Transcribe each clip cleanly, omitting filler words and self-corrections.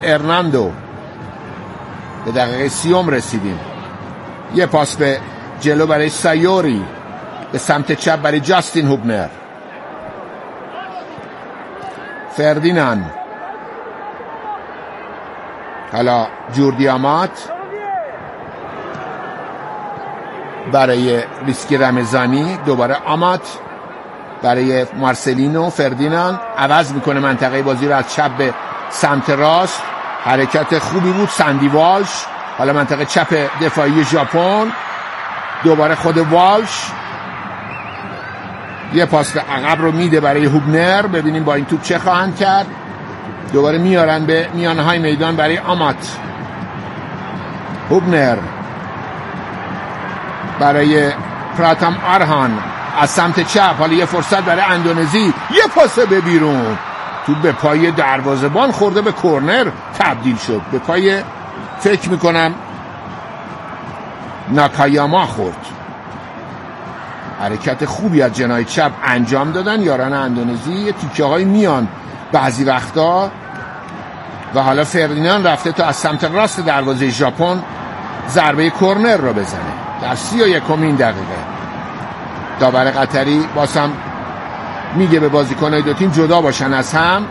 ارناندو. به دقیقه 30 رسیدیم. یه پاس به جلو برای سایوری، به سمت چپ برای جاستین هوبنر. فردیناند، حالا جوردی آمات برای ریسکی رمضانی، دوباره آمات برای مارسلینو. فردیناند عوض میکنه منطقه بازی رو از چپ به سمت راست. حرکت خوبی بود. سندی والش، حالا منطقه چپ دفاعی ژاپن، دوباره خود والش یه پاس به عقب رو میده برای هوبنر. ببینیم با این توپ چه خواهند کرد. دوباره میارن به میانه های میدان برای آمات. هوبنر برای پراتام آرهان از سمت چپ، حالا یه فرصت برای اندونزی، یه پاس به بیرون. توپ به پای دروازه‌بان خورده، به کورنر تبدیل شد. به پای فکر میکنم ناکایاما خورد. حرکت خوبی از جناح چپ انجام دادن یاران اندونزی. یه تیکه های میان بعضی وقتا و حالا فردیناند رفته تا از سمت راست دروازه ژاپن ضربه کورنر رو بزنه در 31 دقیقه. داور قطری بازم میگه به بازیکن‌های دو تیم جدا باشن از هم.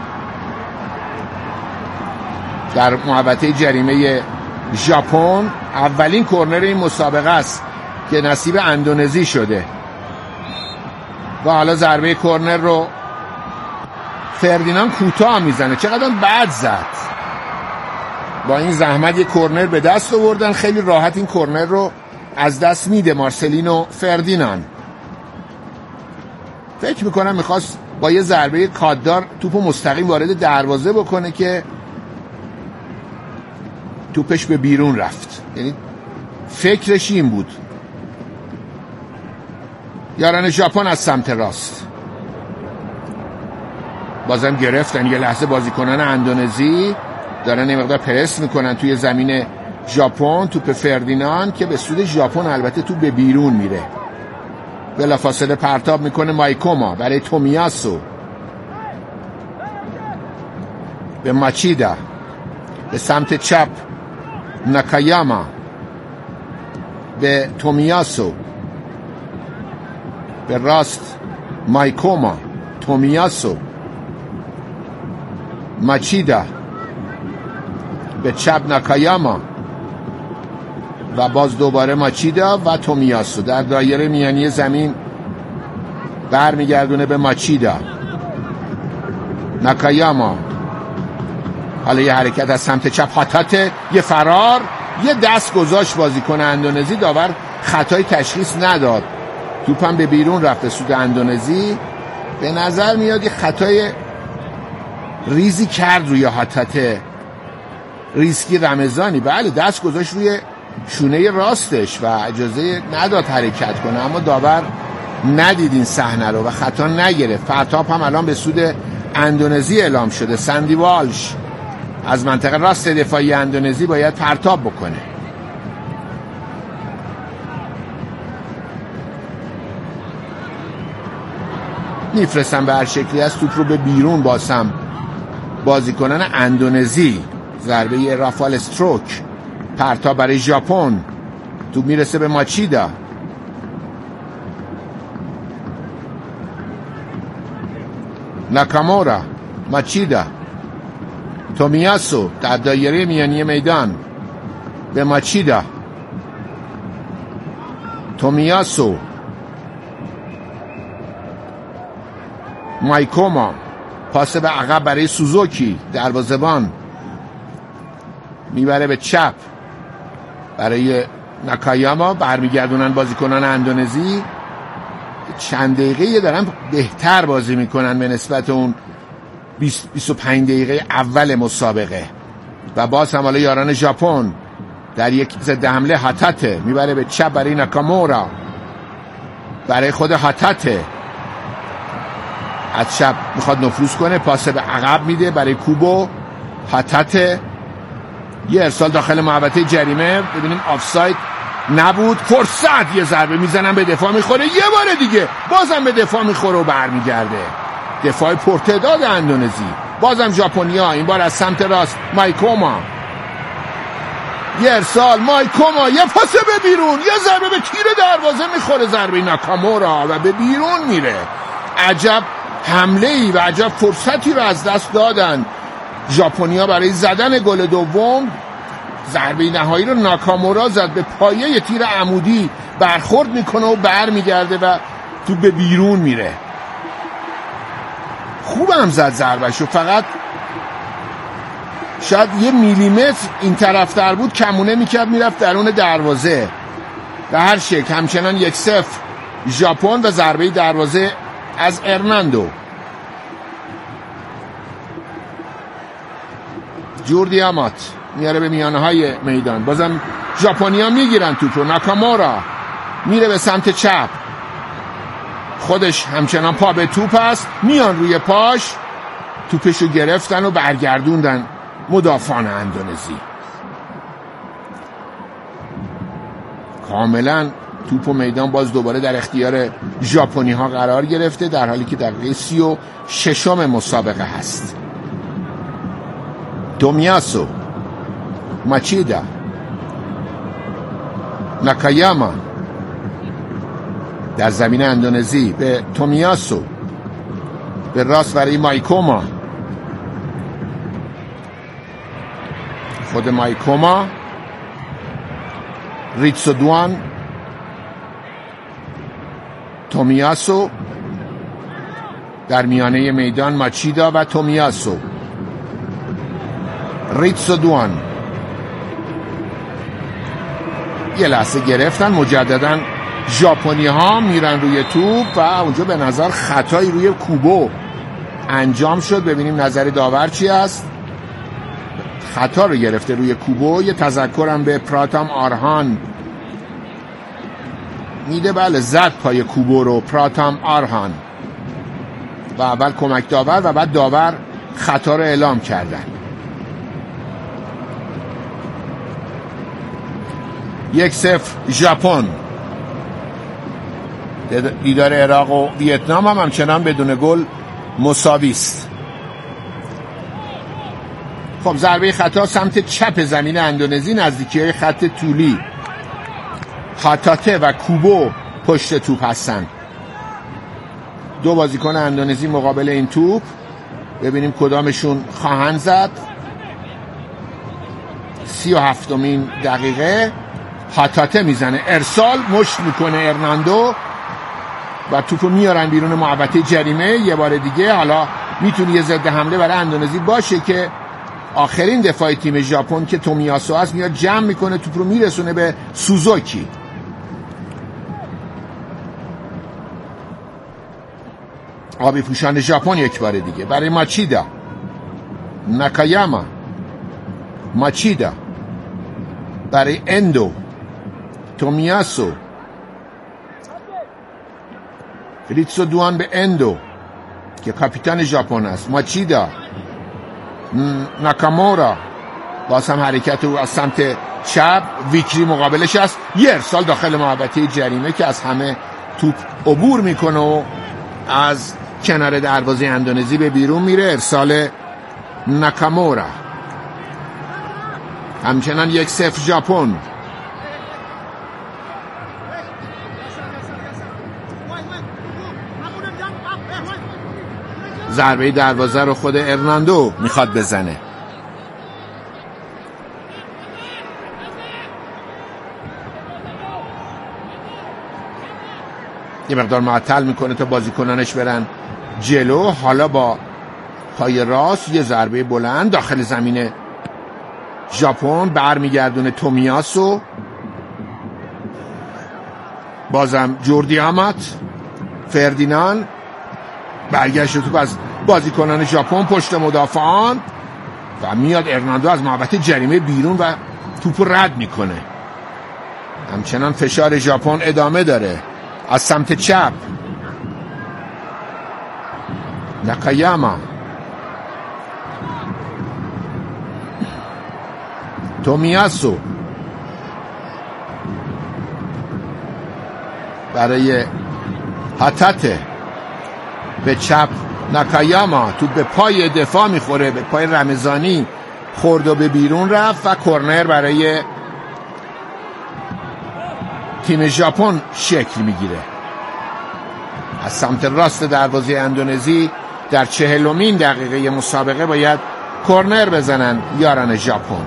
در محوطه جریمه ژاپن اولین کورنر این مسابقه است که نصیب اندونزی شده و حالا ضربه کورنر رو فردیناند کوتاه میزنه. چقدر بد زد. با این زحمت یک کورنر به دست آوردن، خیلی راحت این کورنر رو از دست میده مارسلینو. فردیناند فکر میکنم میخواست با یه ضربه کاددار توپو مستقیم وارد دروازه بکنه که توپش به بیرون رفت. یعنی فکرش این بود. یاران ژاپن از سمت راست بازم گرفتن. یه لحظه بازیکنان اندونزی دارن یه مقدار پرس میکنن توی زمین ژاپن. توپ فردیناند که به سود ژاپن، البته توپ به بیرون میره. بلافاصله پرتاب میکنه مایکوما برای تومیاسو، به ماچیدا، به سمت چپ ناکایاما، به تومیاسو، به راست مایکوما، تومیاسو، ماچیدا، به چپ ناکایاما و باز دوباره ماچیدا و تومیاسو در دایره میانی زمین برمیگردونه به ماچیدا. ناکایاما، حالا یه حرکت از سمت چپ، هاتاته، یه فرار، یه دست گذاشت بازیکن اندونزی. داور خطای تشخیص نداد. توپم به بیرون رفت سود اندونزی. به نظر میاد یه خطای ریزی کرد روی هاتاته، ریسکی رمضانی. بله دست گذاشت روی شونه راستش و اجازه نداد حرکت کنه، اما داور ندید این صحنه رو و خطا نگرفت. پرتاب هم الان به سود اندونزی اعلام شده. سندی والش از منطقه راست دفاعی اندونزی باید پرتاب بکنه. میفرستن به هر شکلی از توپ رو به بیرون. باسم بازیکنان اندونزی، ضربه رافال استروک، پرتاب برای ژاپن. توپ میرسه به ماچیدا، ناکامورا، ماچیدا، تومیاسو در دایره میانی میدان، به ماچیدا، تومیاسو، مایکوما، پاس به عقب برای سوزوکی، دروازه‌بان میبره به چپ برای ناکایاما. برمیگردونن بازیکنان اندونزی. چند دقیقه دارن بهتر بازی میکنن به نسبت اون 25 دقیقه اول مسابقه. و باز هم حالا یاران ژاپن در یک ضد حمله، هاتاته میبره به چپ برای ناکامورا، برای خود هاتاته از چپ میخواد نفوذ کنه، پاس به عقب میده برای کوبو. هاتاته یه ارسال داخل محوطه جریمه. ببینیم آفساید نبود. فرصت، یه ضربه میزنن به دفاع میخوره، یه بار دیگه بازم به دفاع میخوره و برمیگرده. دفاع پرتعداد اندونزی بازم ژاپنیا، این بار از سمت راست مایکوما، یه ارسال مایکوما، یه پاس به بیرون، یه ضربه به تیر دروازه میخوره، ضربه ناکامورا و به بیرون میره. عجب حمله ای و عجب فرصتی رو از دست دادن ژاپنیا برای زدن گل دوم. ضربه نهایی رو ناکامورا زد، به پایه تیر عمودی برخورد میکنه و برمیگرده و تو به بیرون میره. خوبم زد ضربهشو، فقط شاید یه میلیمتر این طرفتر بود کمونه میکرد میرفت درون دروازه. به هر شکل همچنان 1-0 ژاپن و ضربه دروازه از ارناندو. جوردی آمات میاره به میانه های میدان، بازم ژاپنیا میگیرن توپ رو. ناکامورا میره به سمت چپ، خودش همچنان پا به توپ است، میان روی پاش، توپشو گرفتن و برگردوندن مدافعان اندونزی. کاملا توپ و میدان باز دوباره در اختیار ژاپنی ها قرار گرفته، در حالی که دقیقه 36 مسابقه هست. تومیاسو، ماچیدا، ناکایاما در زمین اندونزی به تومیاسو، به راست برای مایکوما، خود مایکوما، ریتسودوان، تومیاسو در میانه میدان، ماچیدا و تومیاسو، ریتسودوان. یه لحظه گرفتن، مجددا ژاپنی ها میرن روی توپ و اونجا به نظر خطایی روی کوبو انجام شد. ببینیم نظر داور چی است. خطا رو گرفته روی کوبو. یه تذکرم به پراتام آرهان میده، بله زد پای کوبو رو پراتام آرهان و اول کمک داور و بعد داور خطا رو اعلام کردن. 1-0 ژاپن. دیدار عراق و ویتنام هم همچنان بدون گل مساوی است. خب ضربه خطا سمت چپ زمین اندونزی، نزدیکی خط طولی. هاتاته و کوبو پشت توپ هستن. دو بازیکن اندونزی مقابل این توپ، ببینیم کدامشون خواهند زد. 37مین دقیقه هاتاته میزنه، ارسال، مشت میکنه ارناندو و توپو میارن بیرون محوطه جریمه. یه بار دیگه حالا میتونه یه ضد حمله برای اندونزی باشه که آخرین دفاع تیم ژاپن که تومیاسو است میاد جمع میکنه، توپ رو میرسونه به سوزوکی. آبی پوشان ژاپن یک بار دیگه برای ماچیدا، ناکایاما، ماچیدا برای اندو، تومیاسو، ریتسودوان به اندو که کاپیتان ژاپن است، ماچیدا، ناکامورا، باز هم حرکت رو از سمت چپ، ویکری مقابلش است، یه ارسال داخل محوطه جریمه که از همه توپ عبور میکنه و از کنار دروازه اندونزی به بیرون میره. ارسال ناکامورا. همچنان 1-0 ژاپن. ضربه دروازه رو خود ارناندو میخواد بزنه. یه مقدار معطل میکنه تا بازیکنانش برن جلو. حالا با پای راست یه ضربه بلند داخل زمین ژاپن، برمیگردونه تومیاسو، بازم جوردی آمات، فردیناند، برگشت توپ از بازیکنان ژاپن پشت مدافعان و میاد ارناندو از محوطه جریمه بیرون و توپ رد میکنه. همچنان فشار ژاپن ادامه داره از سمت چپ. ناکایاما، تومیاسو برای هاتاته، به چپ ناکایاما توپ به پای دفاع میخوره، به پای رمضانی خورد و به بیرون رفت و کرنر برای تیم ژاپن شکل میگیره. از سمت راست دروازه اندونزی در 40مین دقیقه مسابقه باید کرنر بزنن یاران ژاپن.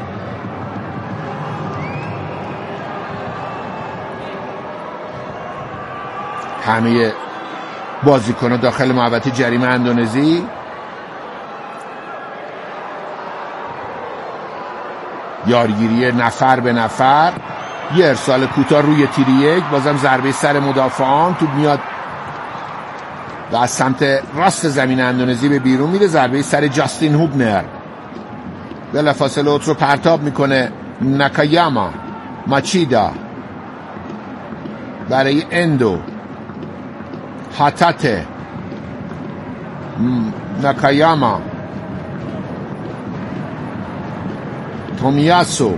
همه بازیکنان داخل محوطه جریمه اندونزی یارگیری نفر به نفر، یه ارسال کوتاه روی تیر یک، بازم ضربه سر مدافعان، توپ میاد و از سمت راست زمین اندونزی به بیرون میره. ضربه سر جاستین هوبنر، بلافاصله اوت رو پرتاب میکنه ناکایاما. ماچیدا برای اندو، هاتاته، ناکایاما، تومیاسو.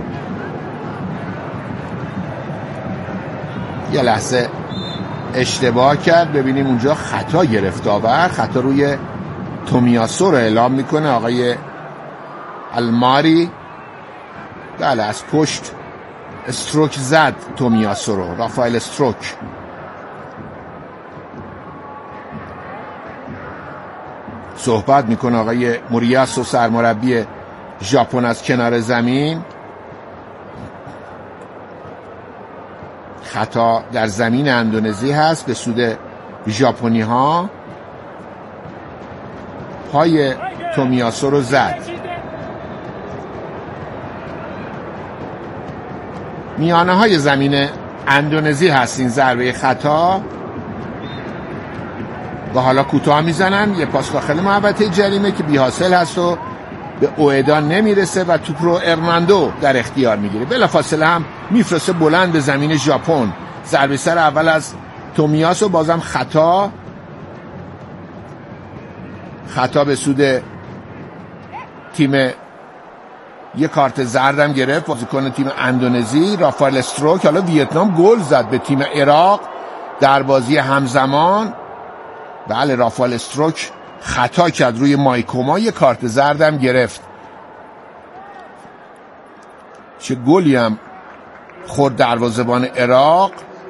یه لحظه اشتباه کرد، ببینیم اونجا خطا گرفت داور، خطا روی تومیاسو رو اعلام میکنه آقای الماری. بله از پشت استروک زد تومیاسو رو، رافائل استروک. صحبت میکنه آقای موریاسو سرمربی ژاپن از کنار زمین. خطا در زمین اندونزی هست به سود ژاپنی ها. پای تومیاسو رو زد. میانه های زمین اندونزی هست این ضربه خطا و حالا کوتاه میزنن. یه پاس داخل محوطه جریمه که بی حاصل هست و به اوئدا نمیرسه و توپ رو ارناندو در اختیار میگیره. بلافاصله هم میفرسته بلند به زمین ژاپن. ضربه سر اول از تومیاسو، بازم خطا به سود تیم. یه کارت زردم گرفت بازیکن تیم اندونزی رافائل استروک. حالا ویتنام گل زد به تیم عراق در بازی همزمان. بله رافائل استروک خطا کرد روی مایکوما، یه کارت زردم گرفت. چه گلی هم خورد دروازه‌بان عراق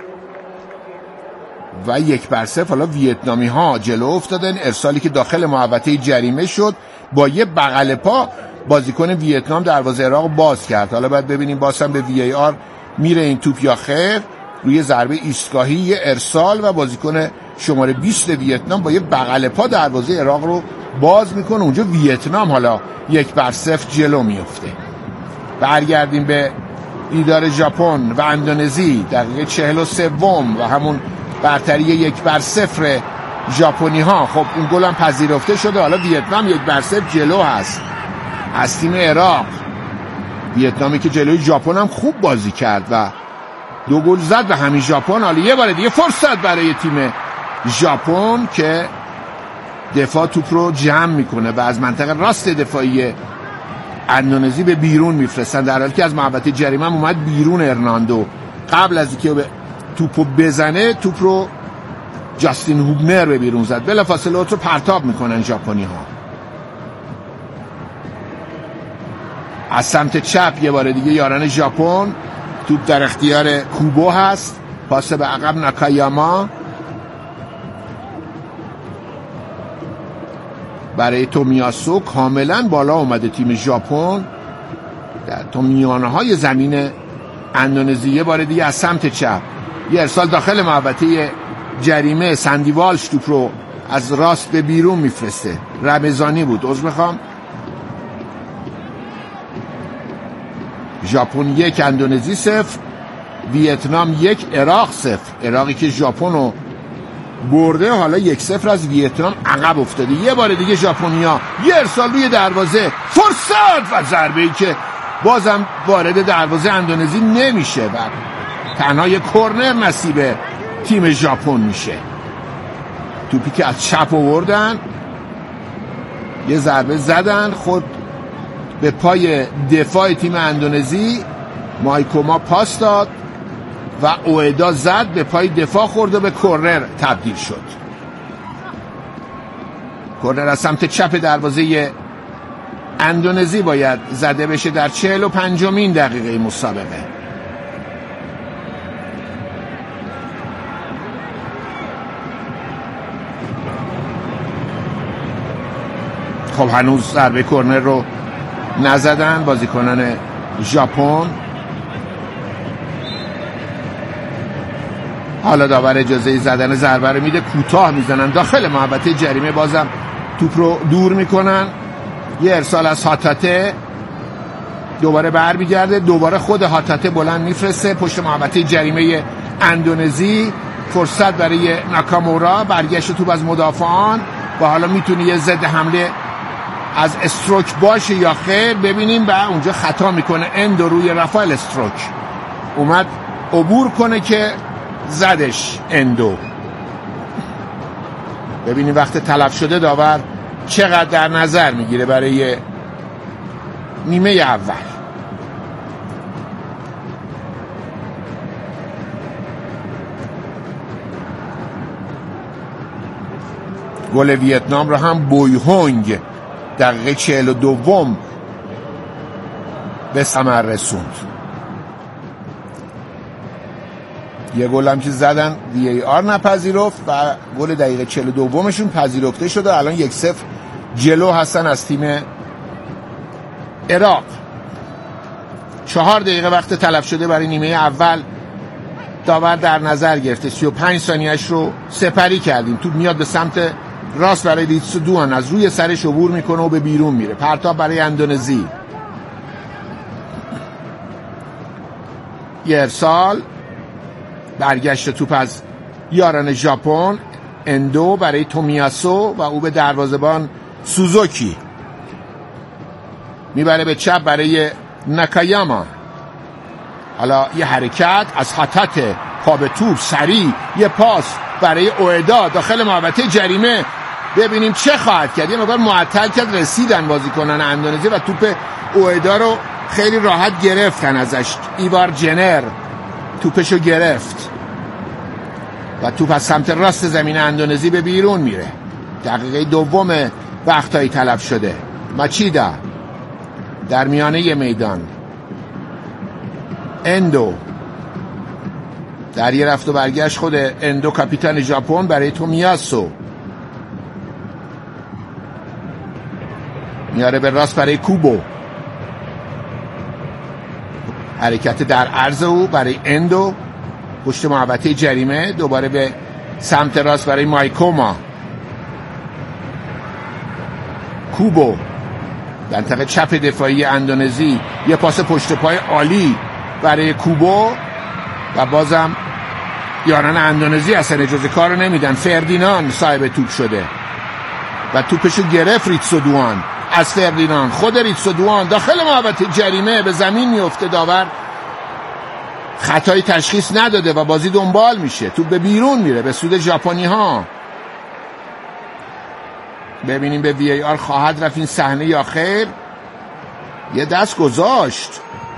و 1-0. حالا ویتنامی ها جلو افتادن. ارسالی که داخل محوطه جریمه شد با یه بغل پا بازیکن ویتنام دروازه عراق باز کرد. حالا باید ببینیم بازم به وی ای آر میره این توپ یا خیر. روی ضربه ایستگاهی یه ارسال و بازیکن شماره 20 ویتنام با یه بغل پا دروازه عراق رو باز میکنه. اونجا ویتنام حالا 1-0 جلو میفته. برگردیم به دیدار ژاپن و اندونزی. دقیقه 43 و همون برتری 1-0 ژاپنی ها. خب اون گل هم پذیرفته شده. حالا ویتنام 1-0 جلو هست از تیم عراق. ویتنامی که جلوی ژاپن هم خوب بازی کرد و 2 گل زد به همین ژاپن. حالا یه بار دیگه فرصت برای تیم ژاپن که دفاع توپ رو جمع میکنه و از منطقه راست دفاعی اندونزی به بیرون میفرستن، در حالی که از محوطه جریمه هم اومد بیرون. ارناندو قبل از اینکه توپو بزنه توپ رو جاستین هوبنر به بیرون زد. بلافاصله اوت رو پرتاب میکنن ژاپنی ها. از سمت چپ یه بار دیگه یاران ژاپن. توپ در اختیار کوبو هست. پاس به عقب ناکایاما برای تومیاسو. کاملا بالا اومده تیم ژاپن در تا میانه های زمین اندونزی. یه بار دیگه از سمت چپ یه ارسال داخل محوطه جریمه. سندی والش توپ رو از راست به بیرون میفرسته. رمضانی بود، عذر میخوام. ژاپن 1 اندونزی 0. ویتنام 1 عراق 0. عراقی که ژاپن رو برده حالا 1-0 از ویتنام عقب افتاده. یه بار دیگه ژاپنیا یه ارسال روی دروازه، فرصت و ضربه‌ای که بازم وارد دروازه اندونزی نمیشه و تنها یه کرنر نصیب تیم ژاپن میشه. توپی که از چپ آوردن، یه ضربه زدن خود به پای دفاع تیم اندونزی. مایکوما پاس داد و اوئدا زد، به پای دفاع خورد و به کرنر تبدیل شد. کرنر از سمت چپ دروازه اندونزی باید زده بشه در 45مین دقیقه مسابقه. خب هنوز ضربه کرنر رو نزدن بازیکنان ژاپن. حالا داور اجازه زدن ضربه رو میده، کوتاه میزنن داخل محوطه جریمه. بازم توپ رو دور میکنن. یه ارسال از هاتاته، دوباره برمیگرده، دوباره خود هاتاته بلند میفرسته پشت محوطه جریمه اندونزی. فرصت برای ناکامورا، برگشت توپ از مدافعان و حالا میتونه یه ضد حمله از استروک باشه یا خیر. ببینیم و اونجا خطا میکنه اندو روی رافائل استروک، اومد عبور کنه که زدش اندو. ببینیم وقت تلف شده داور چقدر در نظر میگیره برای نیمه اول. گل ویتنام رو هم بوی هونگ دقیقه 42 به ثمر رسوند. یه گل هم که زدن VAR نپذیرفت و گل دقیقه 42 پذیرفته شده. الان 1-0 جلو هستن از تیم عراق. 4 دقیقه وقت تلف شده برای نیمه اول داور در نظر گرفته. 35 ثانیه‌اش رو سپری کردیم. توپ میاد به سمت راست برای ریتسو دوان، از روی سرش عبور میکنه و به بیرون میره. پرتاب برای اندونزی. یه ارسال، برگشت توپ از یاران ژاپن اندو برای تومیاسو و او به دروازه‌بان سوزوکی میبره به چپ برای ناکایاما. حالا یه حرکت از هاتاته، پا به توپ، سریع یه پاس برای اوئدا داخل محوطه جریمه. ببینیم چه خواهد کرد. یه مقدار معطل کرد، رسیدن بازیکنان اندونزی و توپ اوئدا رو خیلی راحت گرفتن ازش. ایوار جنر توپشو گرفت و توپ از سمت راست زمین اندونزی به بیرون میره. دقیقه 2 وقتایی تلف شده. ماچیدا در میانه میدان، اندو در یه رفت و برگشت خود اندو کاپیتان ژاپن برای تومیاسو میاره به راست برای کوبو. حرکت در عرض او برای اندو پشت محوطه جریمه، دوباره به سمت راست برای مایکوما. کوبو منطقه چپ دفاعی اندونزی، یه پاس پشت پای عالی برای کوبو و بازم یاران اندونزی اصلا اجازه کار رو نمیدن. فردیناند صاحب توپ شده و توپشو گرفت ریتسو دوان از فردیناند. خود ریتسو دوان داخل محوطه جریمه به زمین میفته. داور خطایی تشخیص نداده و بازی دنبال میشه. توپ به بیرون میره به سود ژاپنی ها. ببینیم به VAR خواهد رفت این صحنه یا خیر. یه دست گذاشت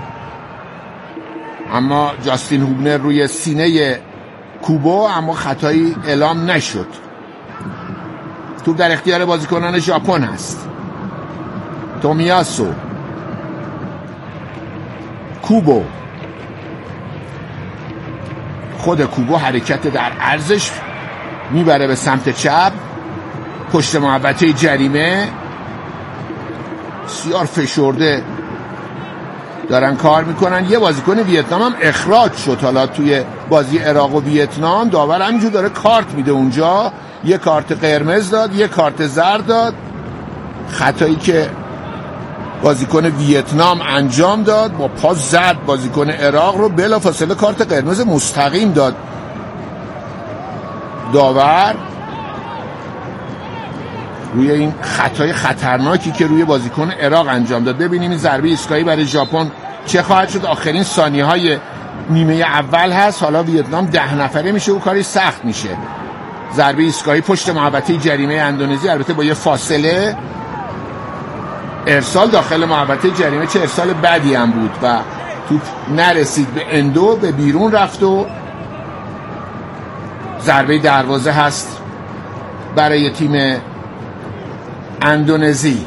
اما جاستین هوبنر روی سینه کوبو، اما خطایی اعلام نشد. توپ در اختیار بازیکنان ژاپن هست. تومیاسو، کوبو، خود کوبو حرکت در عرضش میبره به سمت چپ پشت محوطه جریمه. بسیار فشرده دارن کار میکنن. یه بازیکن ویتنام هم اخراج شد حالا توی بازی عراق و ویتنام. داور همینجور داره کارت میده اونجا. یه کارت قرمز داد، یه کارت زرد داد. خطایی که بازیکن ویتنام انجام داد با پا زد بازیکن عراق رو، بلافاصله کارت قرمز مستقیم داد داور روی این خطای خطرناکی که روی بازیکن عراق انجام داد. ببینیم این ضربه ایستگاهی برای ژاپن چه خواهد شد. آخرین ثانیه‌های نیمه اول هست. حالا ویتنام 10 نفره میشه و کاری سخت میشه. ضربه ایستگاهی پشت محوطه جریمه اندونزی، البته با یه فاصله. ارسال داخل محوطه جریمه، چه ارسال بدی هم بود و توپ نرسید به اندو، به بیرون رفت و ضربه دروازه هست برای تیم اندونزی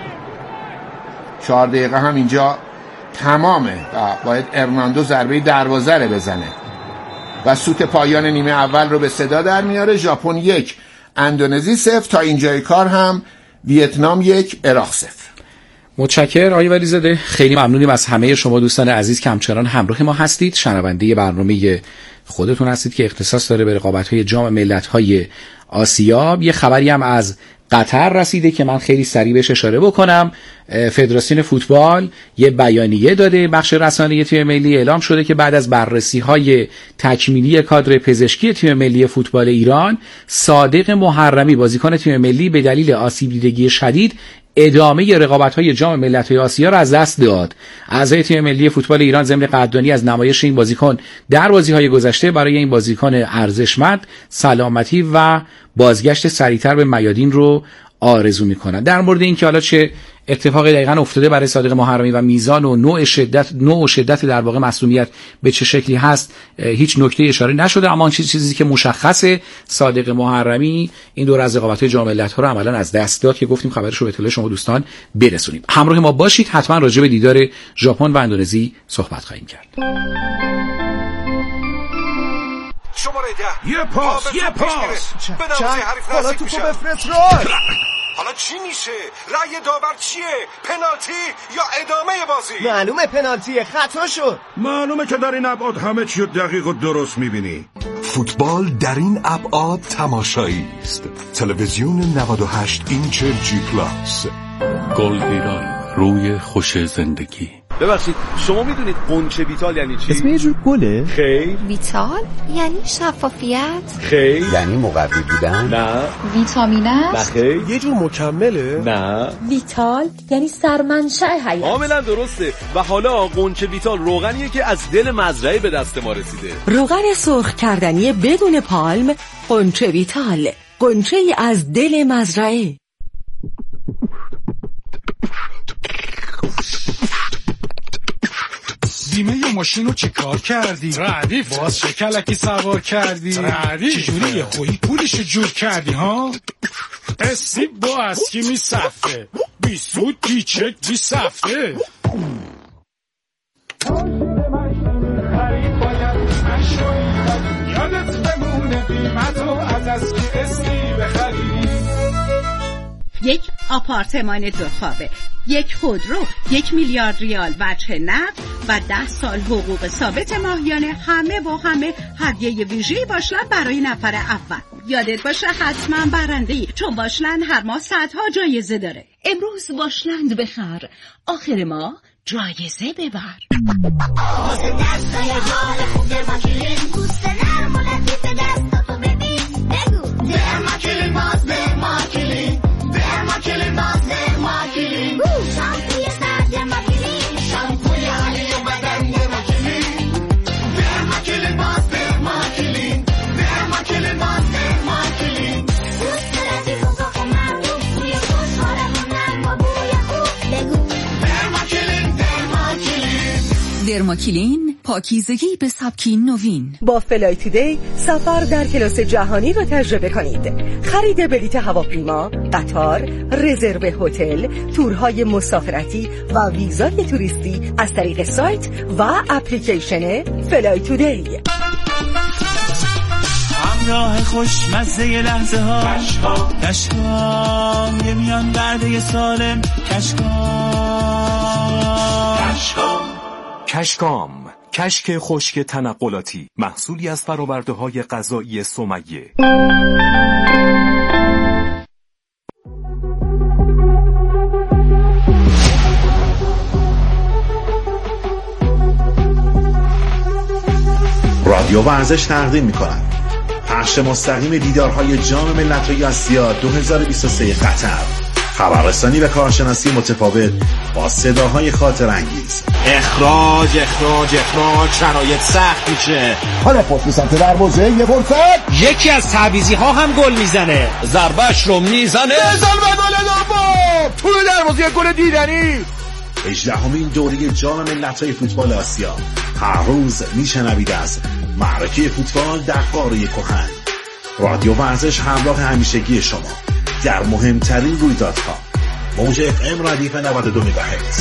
4 دقیقه هم اینجا تمامه و باید ارناندو ضربه دروازه رو بزنه و سوت پایان نیمه اول رو به صدا در میاره. ژاپن 1 اندونزی 0. تا اینجای کار هم ویتنام 1 عراق 0. متشکرم آقای ولیزاده، خیلی ممنونیم از همه شما دوستان عزیز که همچنان همراه ما هستید. شنونده برنامه خودتون هستید که اختصاص داره به رقابت‌های جام ملت‌های آسیا. یه خبری هم از قطر رسیده که من خیلی سریع بهش اشاره بکنم. فدراسیون فوتبال یه بیانیه داده. بخش رسانه‌ای تیم ملی اعلام شده که بعد از بررسی‌های تکمیلی کادر پزشکی تیم ملی فوتبال ایران، صادق محرمی بازیکن تیم ملی به دلیل آسیب دیدگی شدید ادامه رقابت‌های جام ملت‌های آسیا را از دست داد. اعضای تیم ملی فوتبال ایران ضمن قدردانی از نمایش این بازیکن در بازی‌های گذشته برای این بازیکن ارزشمند سلامتی و بازگشت سریعتر به میادین رو آرزو می‌کنند. در مورد این که حالا چه اتفاقی دقیقاً افتاده برای صادق محرمی و میزان و نوع شدت در واقع مسئولیت به چه شکلی هست هیچ نکته اشاره نشده، اما چیزی که مشخصه صادق محرمی این دور از رقابت‌های جام ملت‌ها رو عملاً از دست داد که گفتیم خبرش رو به اطلاع شما دوستان برسونیم. همراه ما باشید، حتما راجع به دیدار ژاپن و اندونزی صحبت خواهیم کرد. شماره 10 یه پاس بدروازه حریف حالا نزدیک توپو میشه. بفرست راه. حالا چی میشه؟ رأی داور چیه؟ پنالتی یا ادامه بازی؟ معلومه پنالتیه، خطا شد. معلومه که در این ابعاد همه چی رو دقیق و درست میبینی. فوتبال در این ابعاد تماشایی است. تلویزیون 98 اینچ جی پلاس. گلگیران، روی خوش زندگی. ببخشید شما میدونید قنچه ویتال یعنی چی؟ اسم یه جور گله؟ خیر. ویتال یعنی شفافیت؟ خیر. یعنی مقوی بودن؟ نه. ویتامین است؟ خیر. یه جور مکمله؟ نه. ویتال یعنی سرمنشأ حیات. کاملا درسته. و حالا قنچه ویتال روغنیه که از دل مزرعه به دست ما رسیده. روغن سرخ کردنی بدون پالم، قنچه ویتال، قنچه از دل مزرعه. بیمه یا ماشین رو چی کار کردی؟ ردیف باز شکلکی سوار کردی؟ ردیف چجوری یه خویی پولشو جور کردی ها؟ اسیب با اسکی می صفه بی سود بی چک بی صفه. یادت بمونه قیمتو از اسکی اسکی بخری. یک آپارتمان 2 خوابه، یک خودرو، 1 میلیارد ریال وجه نقد و 10 سال حقوق ثابت ماهیانه، همه با همه هدیه ویژه‌ای باشلند برای نفر اول. یادت باشه حتما برنده‌ای، چون باشلند هر ماه صدها جایزه داره. امروز باشلند بخر، آخر ماه جایزه ببر. درماکلین، پاکیزگی به سبکی نوین. با فلای تودی سفر در کلاس جهانی را تجربه کنید. خرید بلیط هواپیما، قطار، رزرو هتل، تورهای مسافرتی و ویزای توریستی از طریق سایت و اپلیکیشن فلای تودی. همراه خوشمزه لحظه ها کشکام یه میان برده سالم کشکام، کشک خشک تنقلاتی، محصولی از فرآورده‌های غذایی سمیه. رادیو ورزش تقدیم می‌کند پخش مستقیم دیدارهای جام ملت‌های آسیا 2023 قطر. خبررسانی و کارشناسی متفاوت با صداهای خاطر انگیز. اخراج شرایط سخت میشه. حالا پاس سمت دروازه، یه فرصت، یکی از تعویضی ها هم گل میزنه، ضربه‌اش رو میزنه، بزن و گل دوم توی دروازه، گل دیدنی. 18مین دوره جام ملت‌های فوتبال آسیا. هر روز میشنوید از معرکه فوتبال در قاره کهن. رادیو ورزش همراه همیشگی شما. در مهمترین رویدادها. موج FM ردیف 92 مگاهرتز.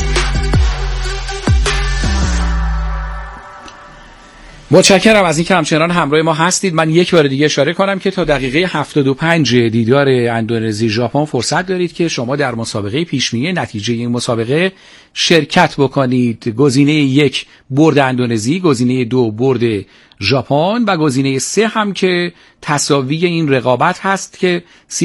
متشکرم از اینکه همچنان همراه ما هستید. من یک بار دیگه اشاره کنم که تا دقیقه 75 دیدار اندونزی ژاپن فرصت دارید که شما در مسابقه پیش‌بینی نتیجه این مسابقه شرکت بکنید. گزینه 1 برد اندونزی، گزینه 2 برد ژاپن و گزینه 3 هم که تساوی این رقابت هست که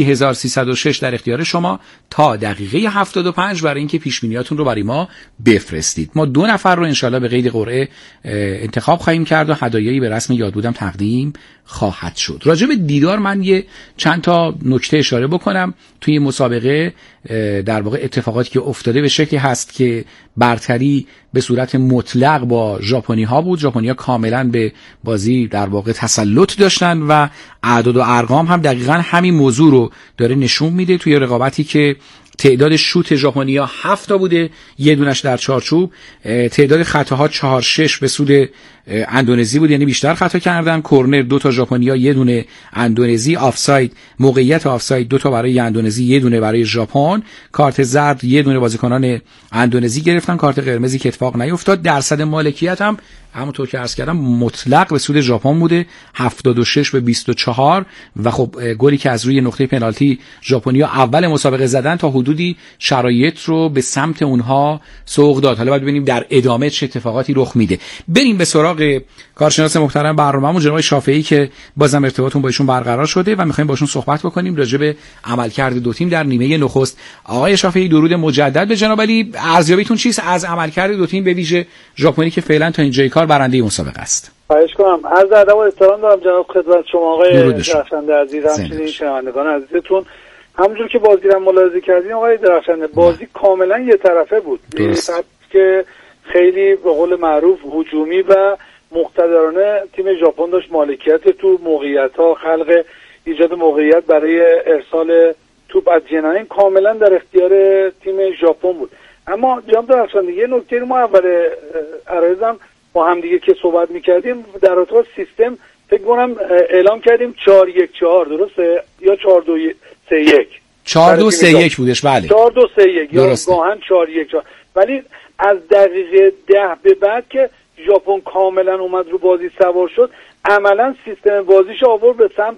30306 در اختیار شما تا دقیقه 75 برای اینکه پیش‌بینیاتون رو برای ما بفرستید. ما 2 نفر رو انشالله به قید قرعه انتخاب خواهیم کرد و هدایایی به رسم یاد بودم تقدیم خواهد شد. راجع به دیدار من یه چند تا نکته اشاره بکنم. توی مسابقه در واقع اتفاقاتی که افتاده به شکلی هست که برتری به صورت مطلق با ژاپنی ها بود. ژاپنی ها کاملا به بازی در واقع تسلط داشتن و اعداد و ارقام هم دقیقاً همین موضوع رو داره نشون میده. توی رقابتی که تعداد شوت ژاپنی‌ها 7 تا بوده، یه دونش در چارچوب، تعداد خطاها 4-6 به سود اندونزی بود، یعنی بیشتر خطا کردن. کرنر 2 تا ژاپنی‌ها، یه دونه اندونزی. آفساید، موقعیت آفساید 2 تا برای اندونزی، یه دونه برای ژاپن. کارت زرد یه دونه بازیکنان اندونزی گرفتن، کارت قرمزی که اتفاق نیفتاد. درصد مالکیت هم همونطور که عرض کردم مطلق به سود ژاپن بوده، 76 به 24 و خب گلی که از روی نقطه پنالتی ژاپنی‌ها اول مسابقه زدن تا حدودی شرایط رو به سمت اونها سوق داد. حالا باید ببینیم در ادامه چه اتفاقاتی رخ میده. بریم به سراغ کارشناس محترم برنامه‌مون جناب شافعی که بازم ارتباطمون با ایشون برقرار شده و می‌خوایم باشون صحبت بکنیم راجع به عملکرد دو تیم در نیمه نخست. آقای شافعی درود مجدد به جناب علی. ارزیابیتون چیست از عملکرد دو تیم به ویژه ژاپنی که فعلا تا اینجای کار برنده مسابقه است؟ خواهش کنم. عرض ادب و احترام دارم جناب خدمت شما آقای درخشنده عزیز، همچنین شنوندگان عزیزتون. همونجور که بازی رو ملاحظه کردین آقای درخشنده، بازی کاملا یه طرفه بود که خیلی به قول معروف هجومی و مقتدرانه تیم ژاپن داشت مالکیت تو موقعیت‌ها، خلق ایجاد موقعیت برای ارسال توپ از جناین کاملا در اختیار تیم ژاپن بود. اما جناب درخشنده یه نکته رو ما اول عرضم با هم دیگه که صحبت می‌کردیم در ارتباط سیستم فکر کنم اعلام کردیم 4-1-4 درسته یا 4-2-3-1 4-2-3-1 بودش. بله 4-2-3-1 یا گاهن 4-1-4. ولی از دقیقه 10 به بعد که ژاپن کاملا اومد رو بازی سوار شد، عملا سیستم بازیش آورد به سمت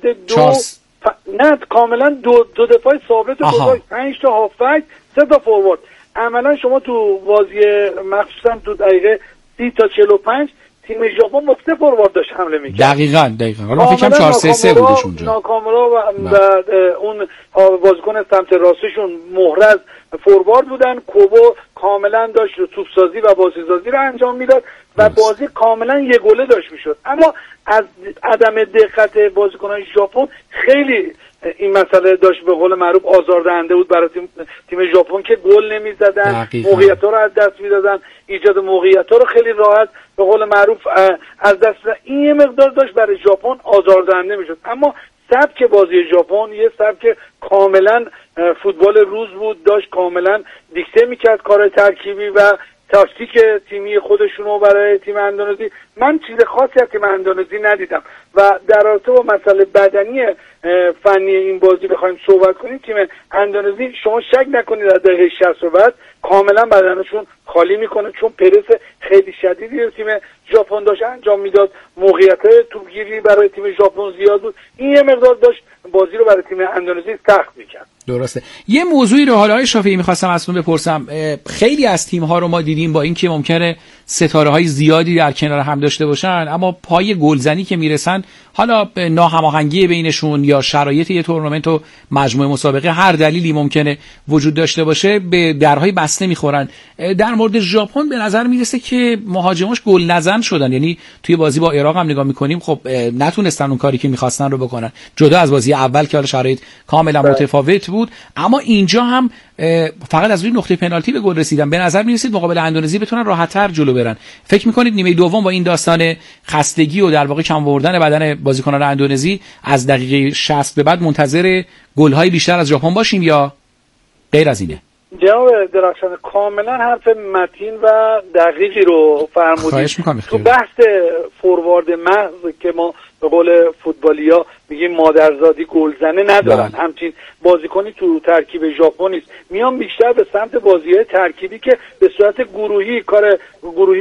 نه کاملا دو دفاع ثابت گذاشت، 5 تا هافبک، 3 تا فوروارد. عملا شما تو بازی مخصوصا تو دقیقه 30 تا 45 تیم ژاپن با 3 فوروارد داشت حمله می‌کرد. دقیقاً. حالا فکر کنم 4-3-3 بودش اونجا. ناکامرا و اون بازیکن سمت راستشون محرز فوروارد بودن. کوبو کاملا داشت توپ سازی و بازی سازی رو انجام میداد و بازی کاملا یه گله داشت میشد. اما از عدم دقت بازیکنان ژاپن خیلی این مسئله داشت به قول معروف آزاردهنده بود برای تیم ژاپن که گل نمیزدن، موقعیت‌ها رو از دست میدادن، ایجاد موقعیت‌ها رو خیلی راحت به قول معروف از دست دادن. این یه مقدار داشت برای ژاپن آزاردهنده میشد. اما سبک بازی ژاپن یه سبک کاملا فوتبال روز بود، داشت کاملا دیکته میکرد کار ترکیبی و تاکتیک تیمی خودشونو برای تیم اندونزی. من چیز خاصی از تیم اندونزی ندیدم و در رابطه با مسئله بدنی فنی این بازی بخوایم صحبت کنیم، تیم اندونزی شما شک نکنید از دقیقه 60 بعد کاملا بدنشون خالی میکنه، چون پرس خیلی شدیدی رو تیم ژاپن داشت انجام میداد، موقعیت‌های توپگیری برای تیم ژاپن زیاد بود. این یه مقدار داشت بازی رو برای تیم اندونزی سخت میکرد. درسته. یه موضوعی رو حالا شافعی می‌خواستم ازتون بپرسم. خیلی از تیم‌ها رو ما دیدیم با اینکه ممکنه ستاره‌های زیادی در کنار هم داشته باشن، اما پای گلزنی که میرسن، حالا ناهماهنگی بینشون یا شرایط یه تورنمنت و مجموعه مسابقه هر دلیلی ممکنه وجود داشته باشه، به درهای بسته میخورن. در مورد ژاپن به نظر میرسه که مهاجماش گل نزن شدن، یعنی توی بازی با عراق هم نگاه میکنیم خب نتونستن اون کاری که میخواستن رو بکنن، جدا از بازی اول که حالا شرایط کاملا متفاوت بود. اما اینجا هم فقط از روی نقطه پنالتی به گل رسیدن. به نظر میرسید مقابل اندونزی بتونن راحت‌تر جلو برن. فکر میکنید نیمه دوم با این داستان خستگی و در واقع کم آوردن بدن بازیکنان اندونزی از دقیقه 60 به بعد منتظر گل‌های بیشتر از ژاپن باشیم یا غیر از اینه؟ جناب درخشان کاملا حرف متین و دقیقی رو فرمودید. تو بحث فوروارد محض که ما به قول فوتبالیا میگیم مادرزادی گلزنه ندارن، همچین بازیکنی تو ترکیب ژاپن نیست. میان بیشتر به سمت بازی‌های ترکیبی که به صورت گروهی کار گروهی